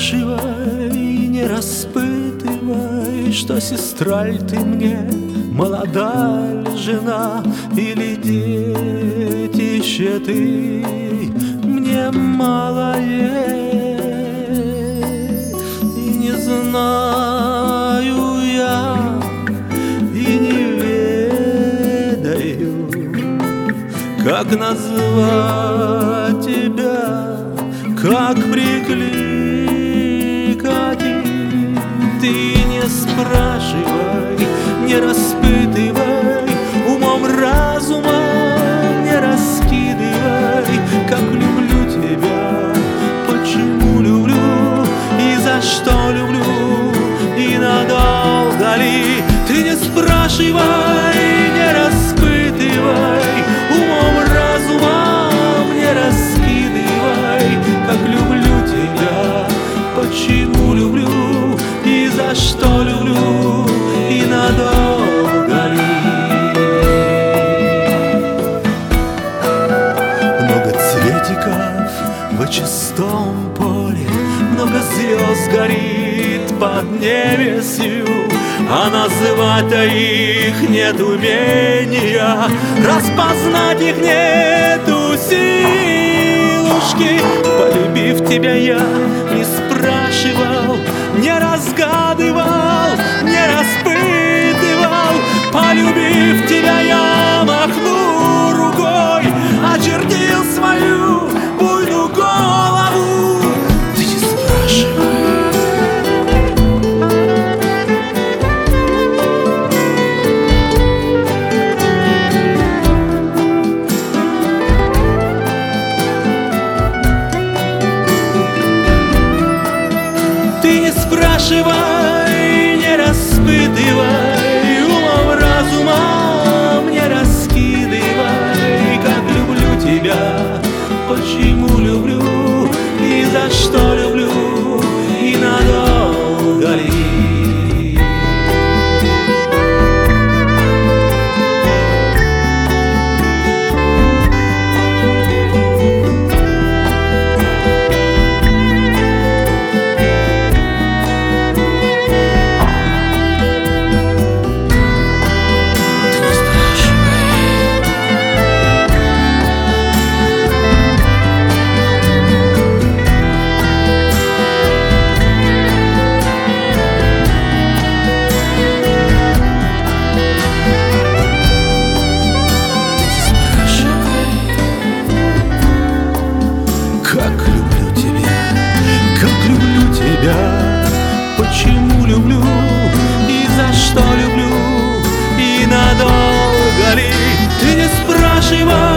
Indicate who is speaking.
Speaker 1: спрашивай, не распытывай, что сестра ль ты мне, молода ли жена, или детище ты мне малое. И не знаю я, и не ведаю, как назвать тебя, как прикликать. Ты не спрашивай, не распытывай, умом разумом не раскидывай, как люблю тебя, почему люблю и за что люблю, и надолго ли. Ты не спрашивай, не распытывай, умом разумом не раскидывай, как люблю тебя, почему люблю и за что люблю, и надолго ли. Много цветиков в чистом поле, много звезд горит под небесью, а называть-то их нет умения, распознать их нету силушки. Полюбив тебя я не спрашивал, не разгадывал, не распытывал. Полюбив тебя я махну рукой, очертил свою буйную голову. Ты не спрашивай. Спрашивай, не распытывай, умом разумом не раскидывай, как люблю тебя, почему люблю и за что люблю, и надолго ли. Почему люблю и за что люблю, и надолго ли. Ты не спрашивай.